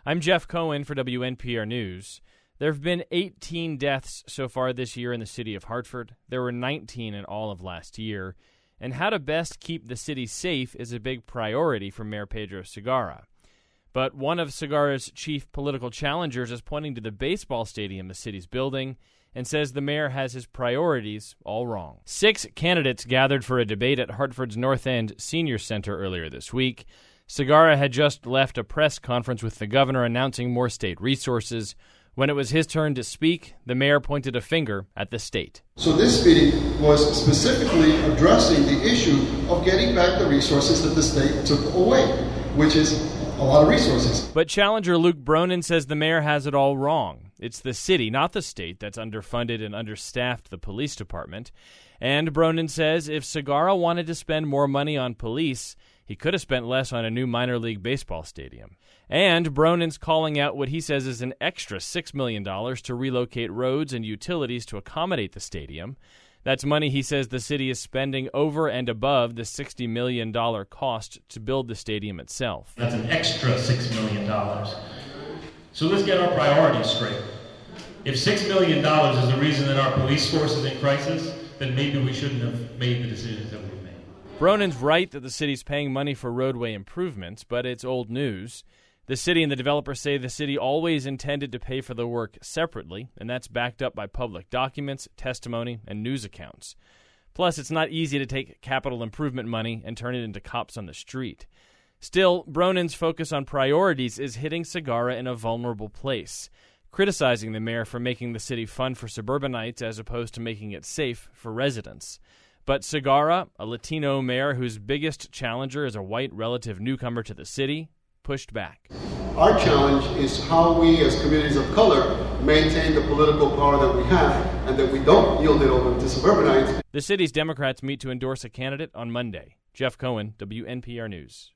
I'm Jeff Cohen for WNPR News. There have been 18 deaths so far this year in the city of Hartford. There were 19 in all of last year. And how to best keep the city safe is a big priority for Mayor Pedro Segarra. But one of Segarra's chief political challengers is pointing to the baseball stadium the city's building and says the mayor has his priorities all wrong. 6 candidates gathered for a debate at Hartford's North End Senior Center earlier this week. Segarra had just left a press conference with the governor announcing more state resources. When it was his turn to speak, the mayor pointed a finger at the state. So this meeting was specifically addressing the issue of getting back the resources that the state took away, which is a lot of resources. But challenger Luke Bronin says the mayor has it all wrong. It's the city, not the state, that's underfunded and understaffed the police department. And Bronin says if Segarra wanted to spend more money on police, he could have spent less on a new minor league baseball stadium. And Bronin's calling out what he says is an extra $6 million to relocate roads and utilities to accommodate the stadium. That's money he says the city is spending over and above the $60 million cost to build the stadium itself. That's an extra $6 million. So let's get our priorities straight. If $6 million is the reason that our police force is in crisis, then maybe we shouldn't have made the decisions that we made. Bronin's right that the city's paying money for roadway improvements, but it's old news. The city and the developers say the city always intended to pay for the work separately, and that's backed up by public documents, testimony, and news accounts. Plus, it's not easy to take capital improvement money and turn it into cops on the street. Still, Bronin's focus on priorities is hitting Segarra in a vulnerable place, criticizing the mayor for making the city fun for suburbanites as opposed to making it safe for residents. But Segarra, a Latino mayor whose biggest challenger is a white relative newcomer to the city, pushed back. Our challenge is how we as communities of color maintain the political power that we have and that we don't yield it over to suburbanites. The city's Democrats meet to endorse a candidate on Monday. Jeff Cohen, WNPR News.